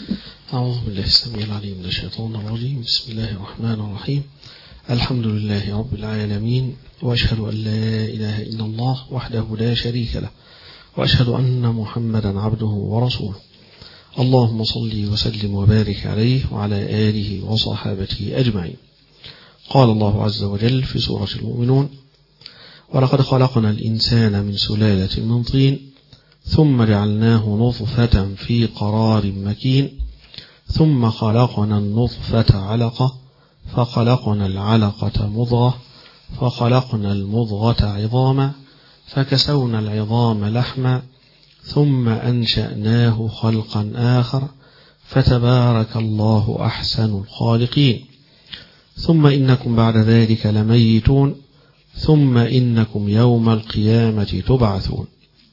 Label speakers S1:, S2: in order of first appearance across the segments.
S1: أعوذ بالله السميع العليم من الشيطان الرجيم. بسم الله الرحمن الرحيم. الحمد لله رب العالمين، وأشهد أن لا إله إلا الله وحده لا شريك له، وأشهد أن محمدا عبده ورسوله. اللهم صل وسلم وبارك عليه وعلى آله وصحابته أجمعين. قال الله عز وجل في سورة المؤمنون: ولقد خلقنا الإنسان من سلالة من طين ثم جعلناه نطفة في قرار مكين ثم خلقنا النطفة علقة فخلقنا العلقة مضغة فخلقنا المضغة عظاما فكسونا العظام لحما ثم أنشأناه خلقا آخر فتبارك الله أحسن الخالقين. ثم إنكم بعد ذلك لميتون ثم إنكم يوم القيامة تبعثون.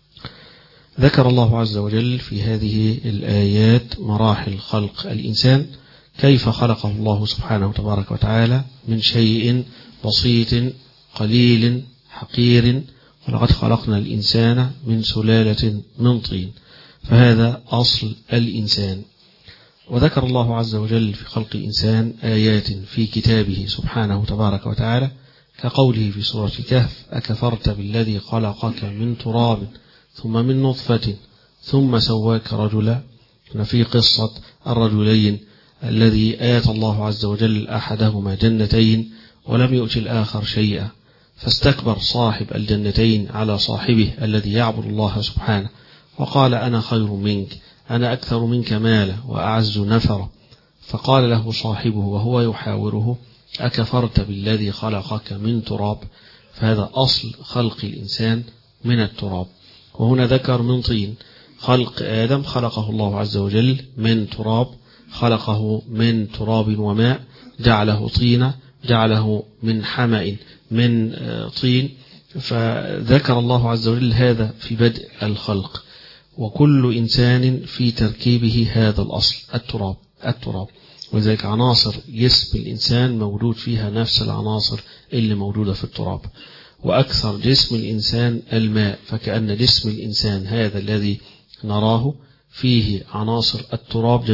S1: ذكر الله عز وجل في هذه الآيات مراحل خلق الإنسان، كيف خلقه الله سبحانه تبارك وتعالى من شيء بسيط قليل حقير. ولقد خلقنا الإنسان من سلالة من طين، فهذا أصل الإنسان. وذكر الله عز وجل في خلق الإنسان آيات في كتابه سبحانه تبارك وتعالى، كقوله في سورة الكهف: أكفرت بالذي خلقك من تراب ثم من نطفة ثم سواك رجلا. في قصة الرجلين الذي آتى الله عز وجل أحدهما جنتين ولم يؤت الآخر شيئا، فاستكبر صاحب الجنتين على صاحبه الذي يعبد الله سبحانه وقال: أنا خير منك، أنا أكثر منك مالا وأعز نفرا. فقال له صاحبه وهو يحاوره: أكفرت بالذي خلقك من تراب. فهذا أصل خلق الإنسان من التراب. وهنا ذكر من طين. خلق آدم خلقه الله عز وجل من تراب، خلقه من تراب وماء، جعله طينة، جعله من حمأ من طين. فذكر الله عز وجل هذا في بدء الخلق. وكل إنسان في تركيبه هذا الأصل التراب. وذلك عناصر جسم الإنسان موجود فيها نفس العناصر اللي موجودة في التراب. وأكثر جسم الإنسان الماء، فكأن جسم الإنسان هذا الذي نراه فيه عناصر التراب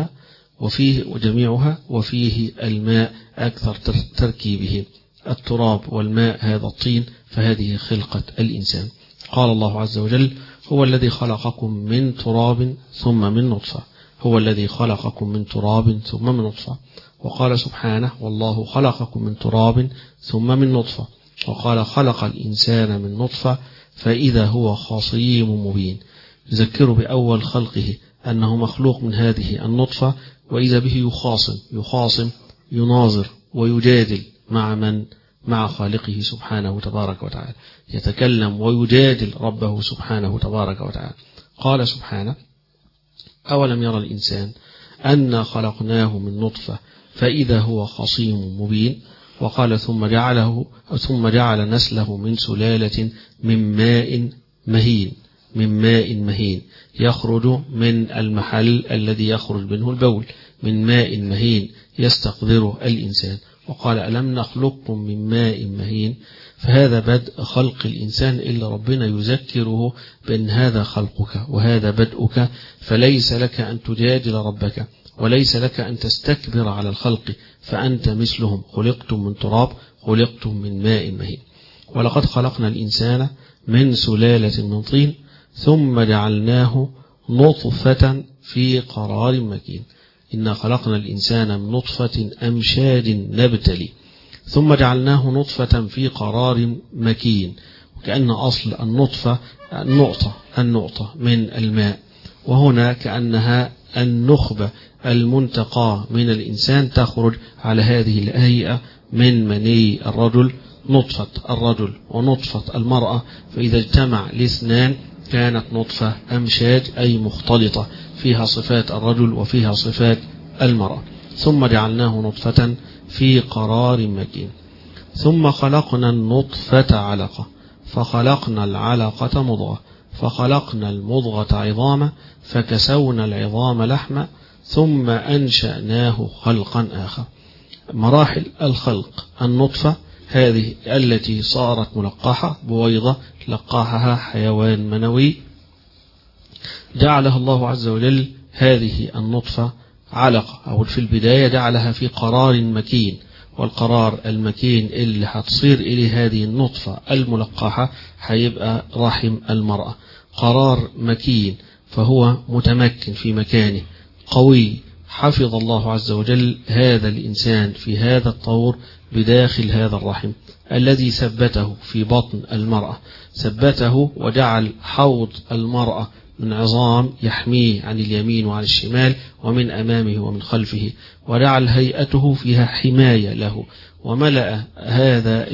S1: جميعها وفيه الماء أكثر تركيبه. التراب والماء هذا الطين، فهذه خلقة الإنسان. قال الله عز وجل: هو الذي خلقكم من تراب ثم من نطفة. هو الذي خلقكم من تراب ثم من نطفة. وقال سبحانه: والله خلقكم من تراب ثم من نطفة. وقال: خلق الإنسان من نطفة فإذا هو خصيم مبين. يذكر بأول خلقه أنه مخلوق من هذه النطفة، وإذا به يخاصم يناظر ويجادل مع خالقه سبحانه تبارك وتعالى، يتكلم ويجادل ربه سبحانه تبارك وتعالى. قال سبحانه: أولم يرى الإنسان أنا خلقناه من نطفة فإذا هو خصيم مبين. وقال: ثم جعل نسله من سلالة من ماء مهين يخرج من المحل الذي يخرج منه البول، من ماء مهين يستقذره الإنسان. وقال: ألم نخلقكم من ماء مهين. فهذا بدء خلق الإنسان اللي ربنا يذكره بأن هذا خلقك وهذا بدءك، فليس لك أن تجادل ربك وليس لك أن تستكبر على الخلق، فأنت مثلهم، خلقتم من تراب، خلقتم من ماء مهين. ولقد خلقنا الإنسان من سلالة من طين ثم جعلناه نطفة في قرار مكين. إنا خلقنا الإنسان من نطفة أمشاج نبتلي ثم جعلناه نطفة في قرار مكين. وكأن أصل النطفة النقطة من الماء، وهنا كأنها النخبة المنتقى من الإنسان تخرج على هذه الهيئة من مني الرجل، نطفة الرجل ونطفة المرأة، فإذا اجتمع الاثنان كانت نطفة أمشاج، أي مختلطة فيها صفات الرجل وفيها صفات المرأة. ثم جعلناه نطفة في قرار مكين ثم خلقنا النطفة علقة فخلقنا العلقة مضغة فخلقنا المضغة عظاما فكسونا العظام لحما ثم أنشأناه خلقا آخر. مراحل الخلق: النطفة هذه التي صارت ملقحة بويضة، لقاحها حيوان منوي، جعلها الله عز وجل هذه النطفة علقة، أو في البداية جعلها في قرار مكين، والقرار المكين اللي هتصير إليه هذه النطفة الملقحة هيبقى رحم المرأة، قرار مكين، فهو متمكن في مكانه قوي. حفظ الله عز وجل هذا الإنسان في هذا الطور بداخل هذا الرحم الذي ثبته في بطن المرأة، ثبته وجعل حوض المرأة من عظام يحميه عن اليمين وعن الشمال ومن أمامه ومن خلفه، وجعل هيئته فيها حماية له، وملأ هذا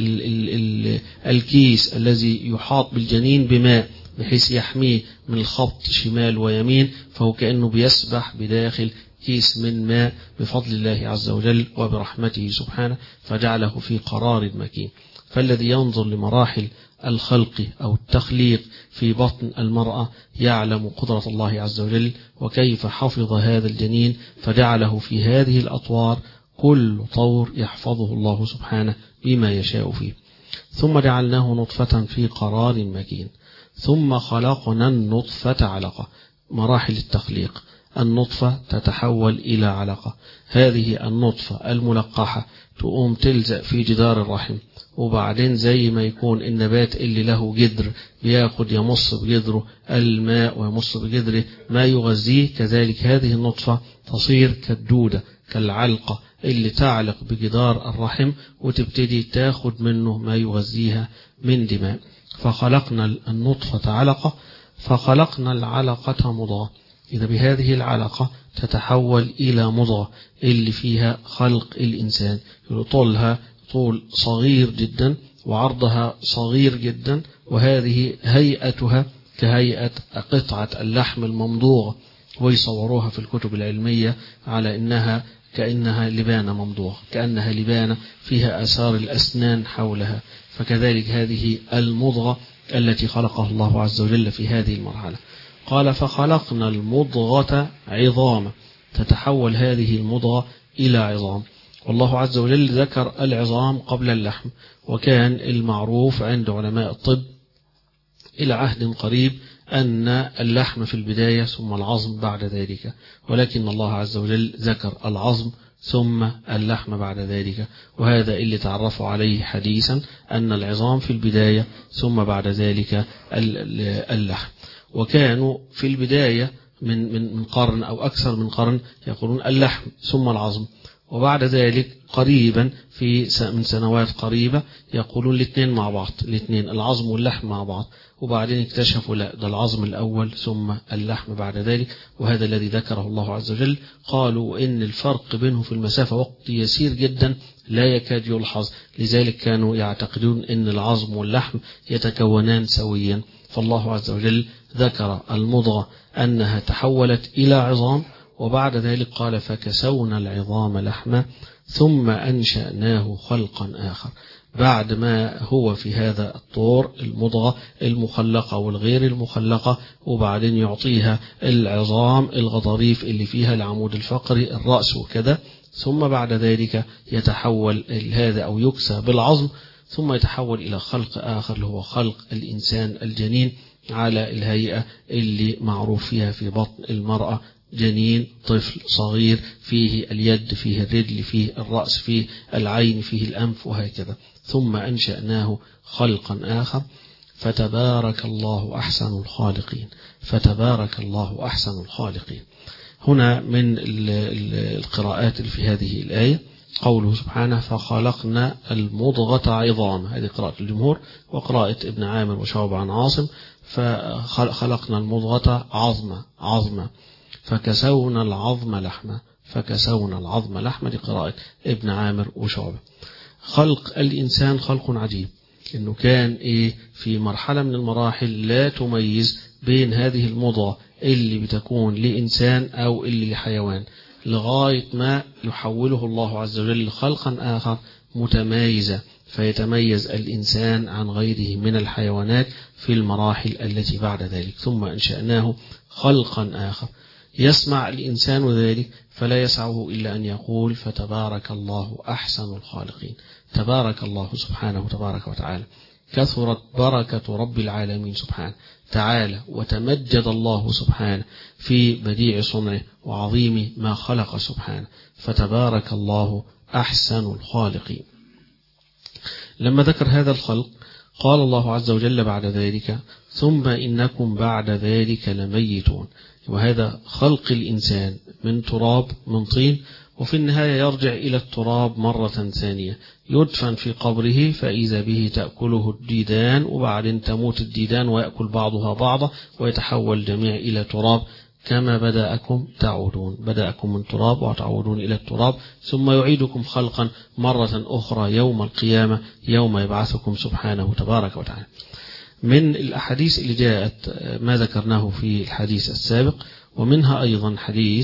S1: الكيس الذي يحاط بالجنين بماء بحيث يحميه من الخبط شمال ويمين، فهو كأنه بيسبح بداخل كيس من ماء بفضل الله عز وجل وبرحمته سبحانه، فجعله في قرار مكين. فالذي ينظر لمراحل الخلق أو التخليق في بطن المرأة يعلم قدرة الله عز وجل وكيف حفظ هذا الجنين، فجعله في هذه الأطوار كل طور يحفظه الله سبحانه بما يشاء فيه. ثم جعلناه نطفة في قرار مكين، ثم خلقنا النطفة علقة. مراحل التخليق: النطفة تتحول إلى علقة، هذه النطفة الملقحة تقوم تلزق في جدار الرحم، وبعدين زي ما يكون النبات اللي له جذر بياخد يمص بجذره الماء ويمص بجذره ما يغذيه، كذلك هذه النطفة تصير كالدودة كالعلقة اللي تعلق بجدار الرحم وتبتدي تاخد منه ما يغذيها من دماء. فخلقنا النطفة علقة، فخلقنا العلقة مضغة. إذا بهذه العلقة تتحول إلى مضغة اللي فيها خلق الإنسان، طولها طول صغير جدا وعرضها صغير جدا، وهذه هيئتها كهيئة قطعة اللحم الممضوغة، ويصوروها في الكتب العلمية على إنها كأنها لبانة ممضوغة، كأنها لبانة فيها آثار الأسنان حولها. فكذلك هذه المضغة التي خلقها الله عز وجل في هذه المرحلة. قال: فخلقنا المضغة عظاما، تتحول هذه المضغة إلى عظام. والله عز وجل ذكر العظام قبل اللحم، وكان المعروف عند علماء الطب إلى عهد قريب أن اللحم في البداية ثم العظم بعد ذلك، ولكن الله عز وجل ذكر العظم ثم اللحم بعد ذلك، وهذا اللي تعرفوا عليه حديثا أن العظام في البداية ثم بعد ذلك اللحم. وكانوا في البداية من قرن أو أكثر من قرن يقولون اللحم ثم العظم، وبعد ذلك قريبا من سنوات قريبة يقولون الاثنين مع بعض، الاثنين العظم واللحم مع بعض، وبعدين اكتشفوا لا، ده العظم الأول ثم اللحم بعد ذلك، وهذا الذي ذكره الله عز وجل. قالوا إن الفرق بينه في المسافة وقت يسير جدا لا يكاد يلحظ، لذلك كانوا يعتقدون أن العظم واللحم يتكونان سويا. فالله عز وجل ذكر المضغة أنها تحولت إلى عظام، وبعد ذلك قال: فكسونا العظام لحما ثم أنشأناه خلقا آخر. بعد ما هو في هذا الطور المضغة المخلقة والغير المخلقة، وبعدين يعطيها العظام الغضاريف اللي فيها العمود الفقري الرأس وكذا، ثم بعد ذلك يتحول هذا أو يكسى بالعظم، ثم يتحول إلى خلق آخر اللي هو خلق الإنسان الجنين على الهيئة اللي معروف فيها في بطن المرأة، جنين طفل صغير فيه اليد فيه الرجل فيه الرأس فيه العين فيه الأنف وهكذا. ثم أنشأناه خلقا آخر فتبارك الله أحسن الخالقين، فتبارك الله أحسن الخالقين. هنا من القراءات اللي في هذه الآية قوله سبحانه: فخلقنا المضغة عظاما، هذه قراءة الجمهور، وقراءة ابن عامر وشعبة عن عاصم: فخلقنا المضغة عظما فكسونا العظم لحما، فكسونا العظم لحما، دي قراءة ابن عامر وشعبة. خلق الإنسان خلق عجيب، إنه كان في مرحلة من المراحل لا تميز بين هذه المضغة اللي بتكون لإنسان أو اللي لحيوان، لغاية ما يحوله الله عز وجل خلقا آخر متمايزة، فيتميز الإنسان عن غيره من الحيوانات في المراحل التي بعد ذلك. ثم أنشأناه خلقا آخر. يسمع الإنسان ذلك فلا يسعه إلا أن يقول: فتبارك الله أحسن الخالقين. تبارك الله سبحانه تبارك وتعالى، كثرت بركة رب العالمين سبحانه تعالى وتمجد الله سبحانه في بديع صنعه وعظيم ما خلق سبحانه، فتبارك الله أحسن الخالقين. لما ذكر هذا الخلق قال الله عز وجل بعد ذلك: ثم إنكم بعد ذلك لميتون. وهذا خلق الإنسان من تراب، من طين، وفي النهاية يرجع إلى التراب مرة ثانية، يدفن في قبره فإذا به تأكله الديدان، وبعدين تموت الديدان ويأكل بعضها بعضا ويتحول الجميع إلى تراب كما بدأكم تعودون. بدأكم من تراب وتعودون إلى التراب، ثم يعيدكم خلقا مرة أخرى يوم القيامة، يوم يبعثكم سبحانه تبارك وتعالى. من الأحاديث اللي جاءت ما ذكرناه في الحديث السابق، ومنها أيضا حديث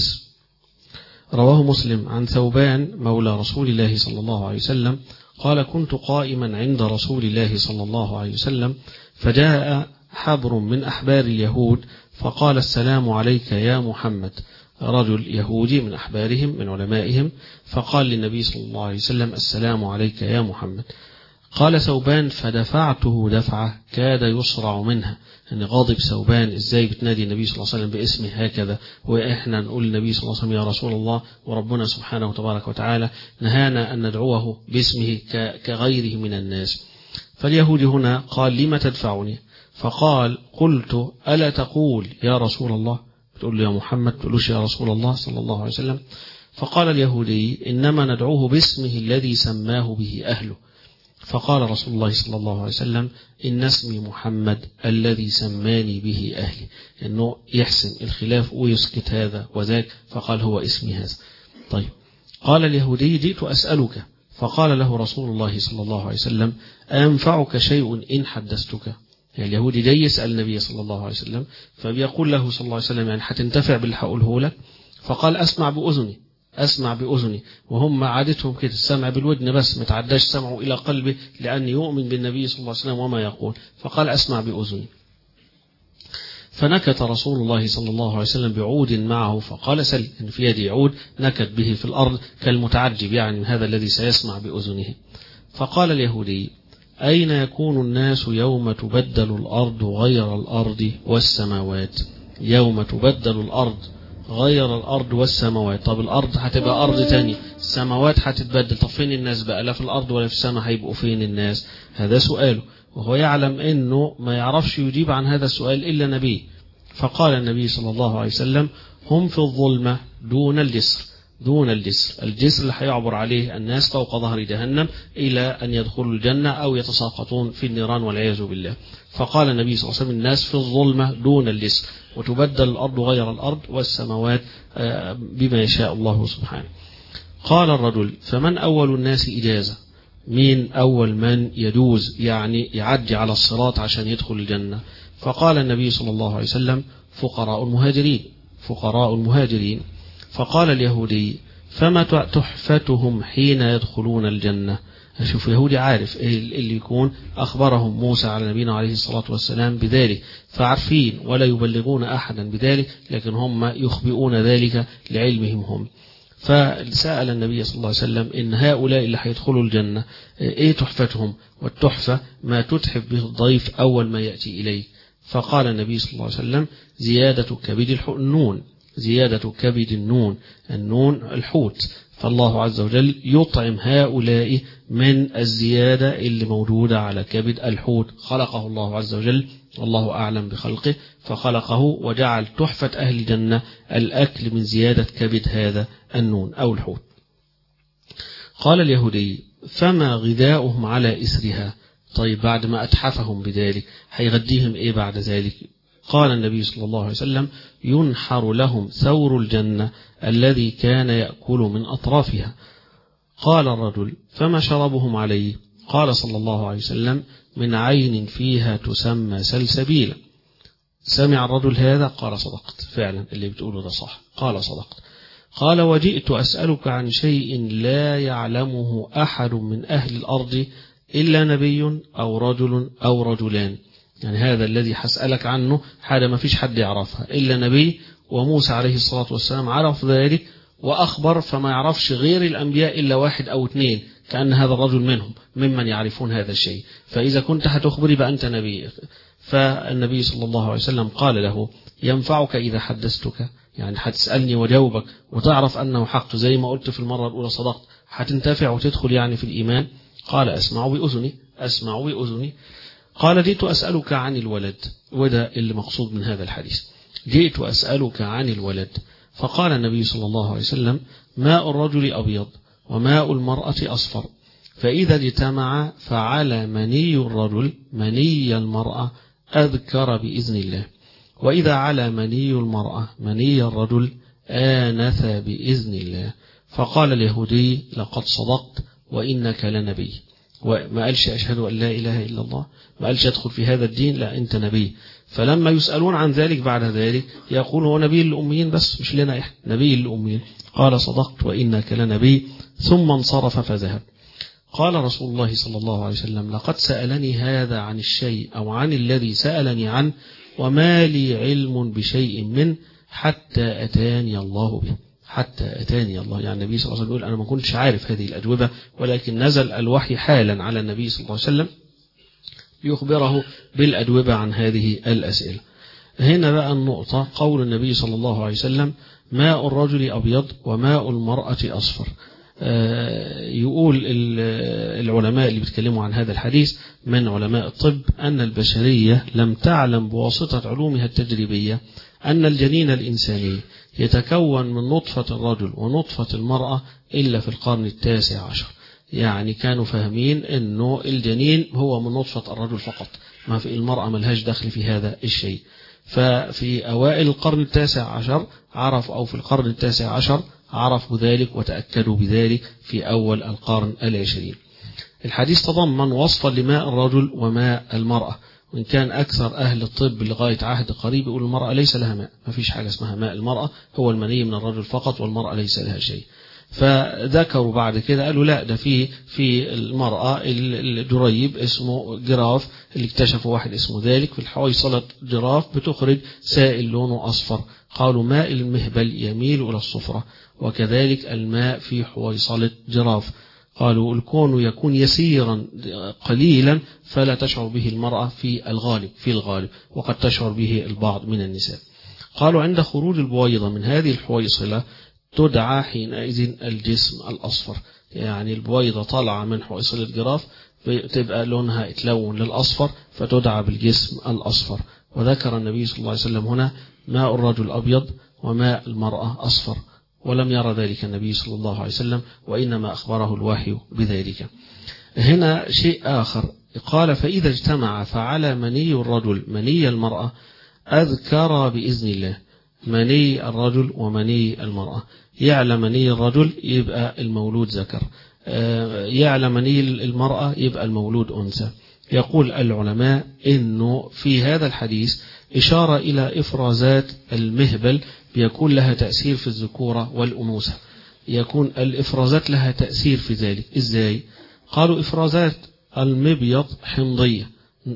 S1: رواه مسلم عن ثوبان مولى رسول الله صلى الله عليه وسلم قال: كنت قائما عند رسول الله صلى الله عليه وسلم، فجاء حبر من أحبار اليهود فقال: السلام عليك يا محمد. رجل يهودي من أحبارهم من علمائهم، فقال للنبي صلى الله عليه وسلم: السلام عليك يا محمد. قال ثوبان: فدفعته دفعة كاد يصرع منها. يعني غاضب ثوبان، ازاي بتنادي النبي صلى الله عليه وسلم باسمه هكذا، واحنا نقول النبي صلى الله عليه وسلم يا رسول الله، وربنا سبحانه وتبارك وتعالى نهانا أن ندعوه باسمه كغيره من الناس. فاليهودي هنا قال: لما تدفعني؟ فقال: قلت: ألا تقول يا رسول الله؟ بتقول له يا محمد، تقولوش يا رسول الله صلى الله عليه وسلم. فقال اليهودي: إنما ندعوه باسمه الذي سماه به أهله. فقال رسول الله صلى الله عليه وسلم: إن اسمي محمد الذي سماني به أهلي. إنه يحسن الخلاف ويسكت هذا وذاك، فقال: هو اسمي هذا. طيب. قال اليهودي: جئت أسألك. فقال له رسول الله صلى الله عليه وسلم: أنفعك شيء إن حدثتك؟ يعني اليهودي جاي يسأل النبي صلى الله عليه وسلم، فبيقول له صلى الله عليه وسلم: يعني هتنتفع باللي هقوله لك؟ فقال: أسمع بأذني، أسمع بأذني. وهم عادتهم كده، السمع بالودن بس، متعداش سمعه إلى قلبه، لأن يؤمن بالنبي صلى الله عليه وسلم وما يقول. فقال: أسمع بأذني. فنكت رسول الله صلى الله عليه وسلم بعود معه، فقال: سل. إن في يدي عود نكت به في الأرض كالمتعجب، يعني من هذا الذي سيسمع بأذنه. فقال اليهودي: أين يكون الناس يوم تبدل الأرض غير الأرض والسماوات؟ يوم تبدل الأرض غير الأرض والسماوات. طب الأرض هتبقى أرض تاني، السماوات هتتبدل، طب فين الناس بقى؟ لا في الأرض ولا في السماء، هيبقوا فين الناس؟ هذا سؤاله، وهو يعلم أنه ما يعرفش يجيب عن هذا السؤال إلا نبي. فقال النبي صلى الله عليه وسلم: هم في الظلمة دون الجسر. دون الجسر، الجسر اللي هيعبر عليه الناس فوق ظهر جهنم إلى أن يدخلوا الجنة أو يتساقطون في النيران والعياذ بالله. فقال النبي صلى الله عليه وسلم: الناس في الظلمة دون الجسر، وتبدل الأرض غير الأرض والسماوات بما يشاء الله سبحانه. قال الرجل: فمن أول الناس إجازة؟ مين أول من يجوز يعني يعدي على الصراط عشان يدخل الجنة؟ فقال النبي صلى الله عليه وسلم: فقراء المهاجرين. فقراء المهاجرين. فقال اليهودي: فما تحفتهم حين يدخلون الجنة؟ أشوف يهودي عارف اللي يكون أخبرهم موسى على نبينا عليه الصلاة والسلام بذلك، فعارفين ولا يبلغون أحدا بذلك، لكن هم يخبئون ذلك لعلمهم هم. فسأل النبي صلى الله عليه وسلم: إن هؤلاء اللي هيدخلوا الجنة إيه تحفتهم؟ والتحفة ما تتحف به الضيف أول ما يأتي إليه. فقال النبي صلى الله عليه وسلم: زيادة كبد النون. زيادة كبد النون، النون الحوت. فالله عز وجل يطعم هؤلاء من الزيادة اللي موجودة على كبد الحوت. خلقه الله عز وجل، والله أعلم بخلقه، فخلقه وجعل تحفة أهل الجنة الأكل من زيادة كبد هذا النون أو الحوت. قال اليهودي: فما غذاؤهم على إثرها؟ طيب بعد ما أتحفهم بذلك هيغديهم إيه بعد ذلك؟ قال النبي صلى الله عليه وسلم: ينحر لهم ثور الجنة الذي كان يأكل من أطرافها. قال الرجل: فما شربهم عليه؟ قال صلى الله عليه وسلم: من عين فيها تسمى سلسبيلا. سمع الرجل هذا قال: صدقت، فعلا اللي بتقوله ده صح. قال: صدقت. قال: وجئت أسألك عن شيء لا يعلمه أحد من أهل الأرض إلا نبي أو رجل أو رجلان. يعني هذا الذي هسألك عنه حاجة ما فيش حد يعرفها إلا نبي، وموسى عليه الصلاة والسلام عرف ذلك وأخبر، فما يعرفش غير الأنبياء إلا واحد أو اثنين، كأن هذا الرجل منهم ممن يعرفون هذا الشيء. فإذا كنت هتخبري بقى أنت نبي. فالنبي صلى الله عليه وسلم قال له: ينفعك إذا حدثتك؟ يعني هتسألني وجاوبك وتعرف أنه حق زي ما قلت في المرة الأولى صدقت، هتنتفع وتدخل يعني في الإيمان؟ قال: أسمع بأذني، أسمع بأذني. قال: جئت أسألك عن الولد، وده اللي مقصود من هذا الحديث، جئت أسألك عن الولد. فقال النبي صلى الله عليه وسلم: ماء الرجل أبيض وماء المرأة أصفر، فإذا اجتمع فعلى مني الرجل مني المرأة أذكر بإذن الله، وإذا على مني المرأة مني الرجل آنث بإذن الله. فقال اليهودي: لقد صدقت وإنك لنبي. وما قالش أشهد أن لا إله إلا الله، ما قالش أدخل في هذا الدين، لا أنت نبي. فلما يسألون عن ذلك بعد ذلك يقول: هو نبي للأميين بس، مش لنا إحنا، نبي للأميين. قال: صدقت وإنك لنبي، ثم انصرف فذهب. قال رسول الله صلى الله عليه وسلم: لقد سألني هذا عن الشيء أو عن الذي سألني عنه، وما لي علم بشيء منه حتى أتاني الله به. حتى أتاني الله، يعني النبي صلى الله عليه وسلم يقول: أنا ما كنتش عارف هذه الأجوبة، ولكن نزل الوحي حالا على النبي صلى الله عليه وسلم ليخبره بالأجوبة عن هذه الأسئلة. هنا بقى النقطة، قول النبي صلى الله عليه وسلم: ماء الرجل أبيض وماء المرأة أصفر. يقول العلماء اللي بيتكلموا عن هذا الحديث من علماء الطب أن البشرية لم تعلم بواسطة علومها التجريبية أن الجنين الإنساني يتكون من نطفة الرجل ونطفة المرأة إلا في القرن التاسع عشر. يعني كانوا فاهمين أنه الجنين هو من نطفة الرجل فقط، ما في المرأة ملهاش دخل في هذا الشيء. ففي أوائل القرن التاسع عشر عرفوا، أو في القرن التاسع عشر عرفوا ذلك وتأكدوا بذلك في أول القرن العشرين. الحديث تضمن وصفا لماء الرجل وماء المرأة، وإن كان أكثر أهل الطب لغاية عهد قريب يقول المرأة ليس لها ماء، ما فيش حاجة اسمها ماء المرأة، هو المني من الرجل فقط، والمرأة ليس لها شيء. فذكروا بعد كده قالوا لا، ده في المرأة الجريب اسمه جراف، اللي اكتشفوا واحد اسمه ذلك، في الحويصلة جراف بتخرج سائل لونه أصفر. قالوا ماء المهبل يميل إلى الصفرة، وكذلك الماء في حويصلة جراف. قالوا الكون يكون يسيرا قليلا فلا تشعر به المرأة في الغالب، وقد تشعر به البعض من النساء. قالوا عند خروج البويضة من هذه الحويصلة تدعى حينئذ الجسم الأصفر، يعني البويضة طالعة من حويصلة جراف تبقى لونها اتلون للأصفر فتدعى بالجسم الأصفر. وذكر النبي صلى الله عليه وسلم هنا ماء الرجل أبيض وماء المرأة أصفر، ولم يرى ذلك النبي صلى الله عليه وسلم، وإنما أخبره الوحي بذلك. هنا شيء آخر، قال فإذا اجتمع فعلى مني الرجل مني المرأة أذكر بإذن الله. مني الرجل ومني المرأة، يعلى مني الرجل يبقى المولود ذكر، يعلى مني المرأة يبقى المولود أنثى. يقول العلماء إنه في هذا الحديث إشارة إلى إفرازات المهبل بيكون لها تأثير في الذكورة والأنوثة، يكون الإفرازات لها تأثير في ذلك. إزاي؟ قالوا إفرازات المبيض حمضية،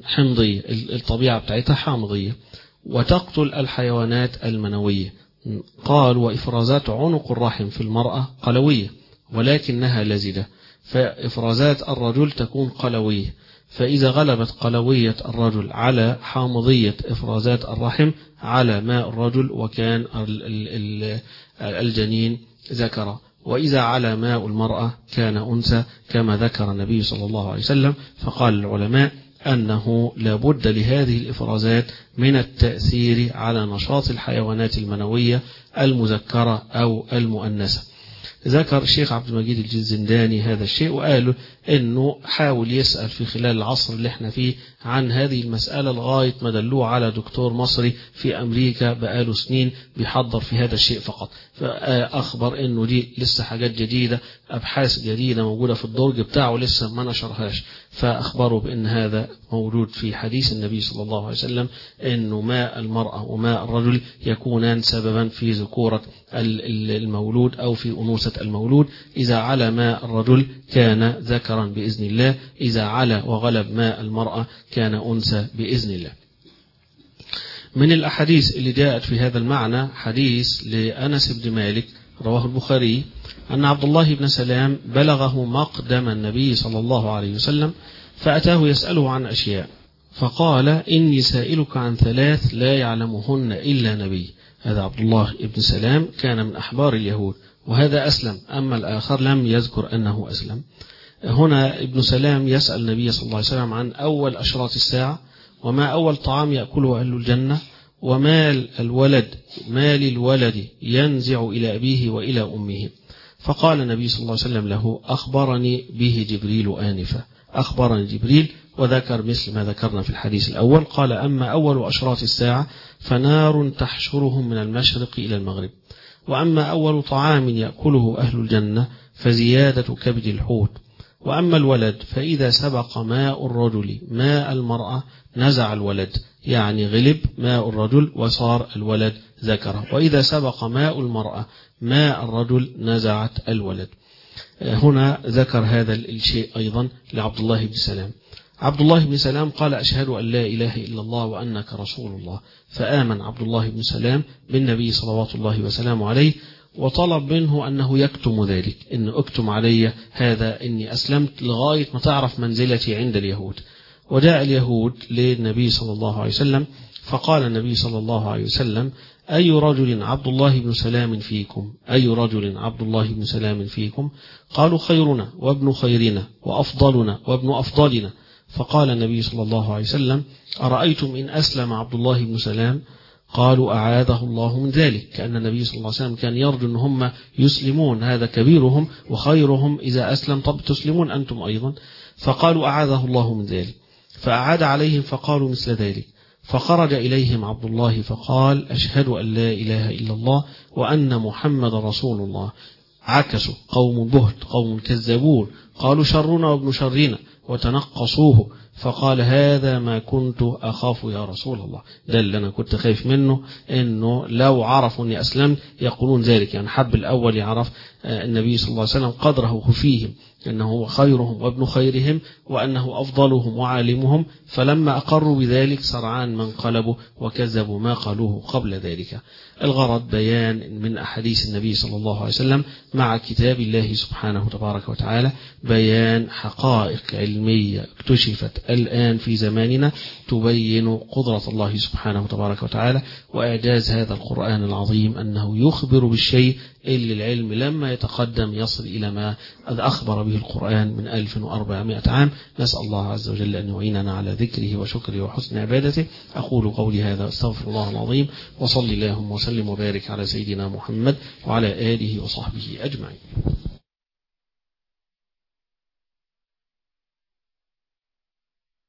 S1: الطبيعة بتاعتها حامضية، وتقتل الحيوانات المنوية. قال وإفرازات عنق الرحم في المرأة قلوية ولكنها لزجة، فإفرازات الرجل تكون قلوية، فإذا غلبت قلوية الرجل على حامضية إفرازات الرحم على ماء الرجل وكان الجنين ذكر، وإذا على ماء المرأة كان أنثى، كما ذكر النبي صلى الله عليه وسلم. فقال العلماء أنه لا بد لهذه الإفرازات من التأثير على نشاط الحيوانات المنوية المذكرة أو المؤنثة. ذكر الشيخ عبد المجيد الجزنداني هذا الشيء، وقال أنه حاول يسأل في خلال العصر اللي احنا فيه عن هذه المسألة لغاية ما دلوه على دكتور مصري في أمريكا بقاله سنين بيحضر في هذا الشيء فقط، فأخبر أنه دي لسه حاجات جديدة، أبحاث جديدة موجودة في الدرج بتاعه لسه ما نشرهاش. فأخبروا بأن هذا موجود في حديث النبي صلى الله عليه وسلم، أنه ماء المرأة وماء الرجل يكونان سببا في ذكورة المولود أو في أنوثة المولود. إذا على ماء الرجل كان ذكرا بإذن الله، إذا على وغلب ماء المرأة كان أنثى بإذن الله. من الأحاديث اللي جاءت في هذا المعنى حديث لأنس بن مالك رواه البخاري أن عبد الله بن سلام بلغه مقدم النبي صلى الله عليه وسلم، فأتاه يسأله عن أشياء، فقال إني سائلك عن 3 لا يعلمهن إلا نبي. هذا عبد الله بن سلام كان من أحبار اليهود، وهذا أسلم، أما الآخر لم يذكر أنه أسلم. هنا ابن سلام يسأل النبي صلى الله عليه وسلم عن أول أشراط الساعة، وما أول طعام يأكله أهل الجنة، ومال الولد ينزع إلى أبيه وإلى أمه. فقال النبي صلى الله عليه وسلم له أخبرني به جبريل آنفا، أخبرني جبريل، وذكر مثل ما ذكرنا في الحديث الأول. قال أما أول أشراط الساعة فنار تحشرهم من المشرق إلى المغرب، وأما أول طعام يأكله أهل الجنة فزيادة كبد الحوت، وأما الولد فإذا سبق ماء الرجل ماء المرأة نزع الولد، يعني غلب ماء الرجل وصار الولد ذكره، وإذا سبق ماء المرأة ماء الرجل نزعت الولد. هنا ذكر هذا الشيء أيضا لعبد الله بن سلام. عبد الله بن سلام قال أشهد أن لا إله إلا الله وأنك رسول الله، فآمن عبد الله بن سلام بالنبي صلوات الله وسلامه عليه، وطلب منه أنه يكتم ذلك، إن أكتم علي هذا إني أسلمت لغاية ما تعرف منزلتي عند اليهود. وجاء اليهود للنبي صلى الله عليه وسلم، فقال النبي صلى الله عليه وسلم أي رجل عبد الله بن سلام فيكم، أي رجل عبد الله بن سلام فيكم؟ قالوا خيرنا وابن خيرنا وأفضلنا وابن أفضلنا. فقال النبي صلى الله عليه وسلم أرأيتم إن أسلم عبد الله بن سلام؟ قالوا أعاذه الله من ذلك، كأن النبي صلى الله عليه وسلم كان يرجو أن هم يسلمون، هذا كبيرهم وخيرهم إذا أسلم، طب تسلمون أنتم أيضا؟ فقالوا أعاذه الله من ذلك، فأعاد عليهم فقالوا مثل ذلك. فخرج إليهم عبد الله فقال أشهد أن لا إله إلا الله وأن محمد رسول الله. عكسوا، قوم بهت، قوم كذبون، قالوا شرنا وابن شرنا وتنقصوه. فقال هذا ما كنت أخاف يا رسول الله، ده اللي أنا كنت خايف منه، إنه لو عرفوا أني أسلمت يقولون ذلك. يعني حب الأول يعرف النبي صلى الله عليه وسلم قدره فيهم، أنه خيرهم وابن خيرهم وأنه أفضلهم وعالمهم، فلما أقروا بذلك سرعان من قلبوا وكذبوا ما قالوه قبل ذلك. الغرض بيان من أحاديث النبي صلى الله عليه وسلم مع كتاب الله سبحانه تبارك وتعالى، بيان حقائق علمية اكتشفت الآن في زماننا تبين قدرة الله سبحانه تبارك وتعالى، وإعجاز هذا القرآن العظيم أنه يخبر بالشيء اللي العلم لما يتقدم يصل إلى ما أخبر به القرآن من 1400 عام. نسأل الله عز وجل أن يعيننا على ذكره وشكره وحسن عبادته. أقول قولي هذا أستغفر الله العظيم، وصلي اللهم وسلم وبارك على سيدنا محمد وعلى آله وصحبه أجمعين.